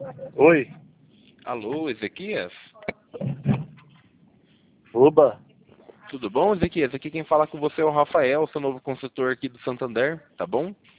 Oi, Alô, Ezequias? oba, Tudo bom, Ezequias? Aqui quem fala com você é o Rafael, seu novo consultor aqui do Santander, tá bom?